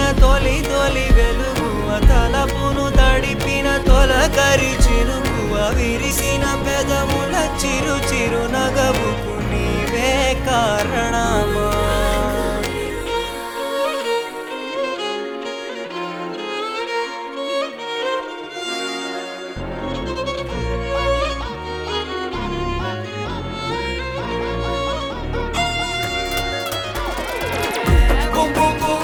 తొలి తొలి వెలుగువ తలపును తడిపిన తొలకరి చినుకువ విరిసిన పెదముల చిరు చిరు నగవుకు నీవే కారణమా